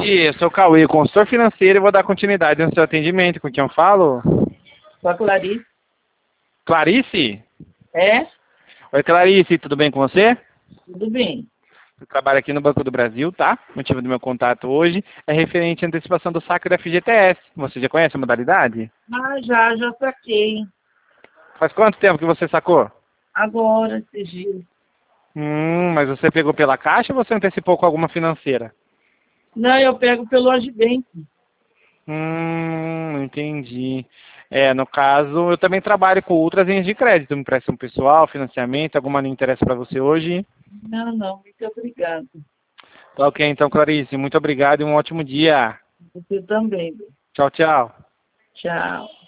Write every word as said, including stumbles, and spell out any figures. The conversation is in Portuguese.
dia, eu sou o Cauê, consultor financeiro, e vou dar continuidade no seu atendimento. Com quem eu falo? Com a Clarice. Clarice? É? Oi, Clarice, tudo bem com você? Tudo bem. Eu trabalho aqui no Banco do Brasil, tá? O motivo do meu contato hoje é referente à antecipação do saque da F G T S. Você já conhece a modalidade? Ah, já, já saquei. Faz quanto tempo que você sacou? Agora, esses dias. Hum, mas você pegou pela Caixa ou você antecipou com alguma financeira? Não, eu pego pelo Agibank. Hum, entendi. É, no caso, eu também trabalho com outras linhas de crédito, empréstimo pessoal, financiamento, alguma linha interessa para você hoje? Não, não, muito obrigada. Tá ok, então, Clarice, muito obrigado e um ótimo dia. Você também. Tchau, tchau. Tchau.